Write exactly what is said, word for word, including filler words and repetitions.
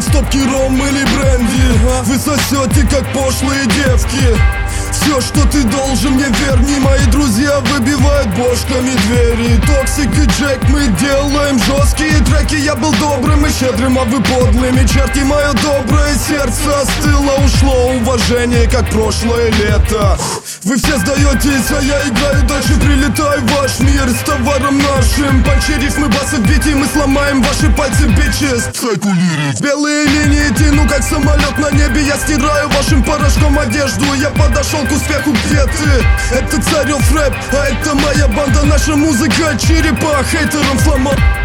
вон стопки ром или бренди. Вы сосете, как пошлые девки. Все, что ты должен, мне верни. Мои друзья выбивают бошками двери. Токсик и Джек, мы делаем жесткие треки. Я был добрым и щедрым, а вы подлыми. Черти, мое доброе сердце остыло. Ушло уважение, как прошлое лето. Вы все сдаетесь, а я играю дальше. Прилетаю в ваш мир с товаром нашим. Панчи, рифмы, басы в бите. Мы сломаем ваши пальцы, бичес. Белые линии тяну, как самолет на небе. Я стираю вашим порошком одежду. Я подошел к успеху, где ты? Это Царев рэп, а это моя банда. Наша музыка черепа хейтерам сломала.